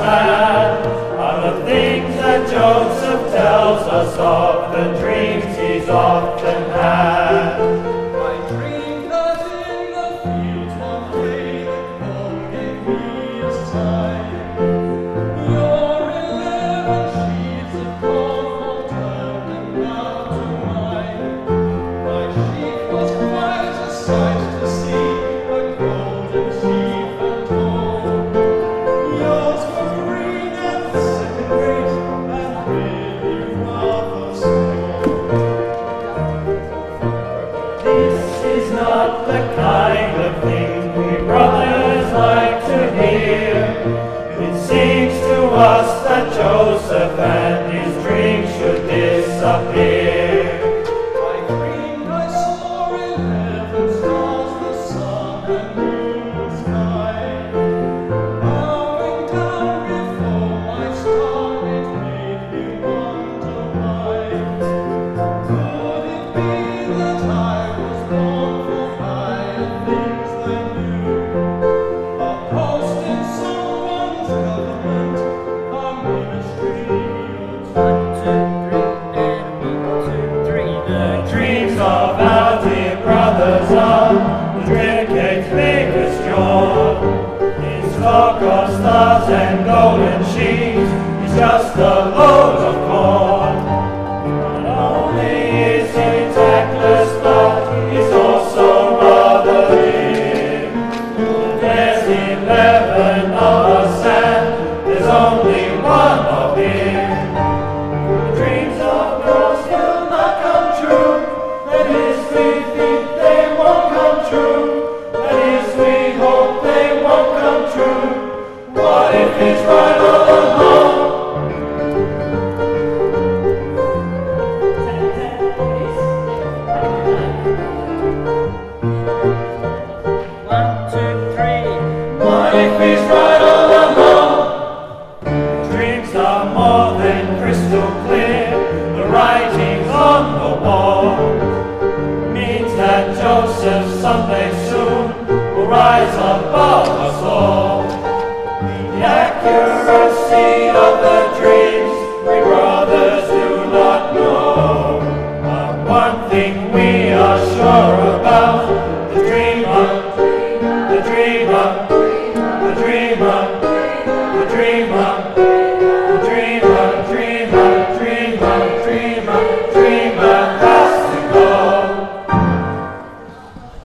understand are the things that Joseph tells us of, the dreams he's often had. I dreamed that in the fields one day the cold gave me a sign. Your 11 sheets of corn turned and now to mine. My sheep was quite a sight to see, a golden sheep and gold. Yours was green and second rate, and really rather small. This is not the kind of thing we brothers like to hear. It seems to us that Joseph and his dreams should disappear. I dreamed I saw 11 stars, the sun and moon and sky, bowing down before my star. It made me wonder why. Could it be that I was born for higher things than you? A post in someone's government, a ministry or The dreams of our dear brothers are the trinket's biggest joy. His flock of stars and golden sheets is just a load of corn. Not only is he tactless, but he's also rather dear. There's 11 of us and there's only one of him. The dreams of yours will not come true. That is, we think they won't come true. That is, we hope they won't come true. What if he's right all along? What if he's right all along? Dreams are more than crystal clear. The writings on the wall means that Joseph someday soon will rise above us all. The accuracy of the dreams we brothers do not know, but one thing we are sure about: the dreamer, the dreamer, the dreamer, the dreamer.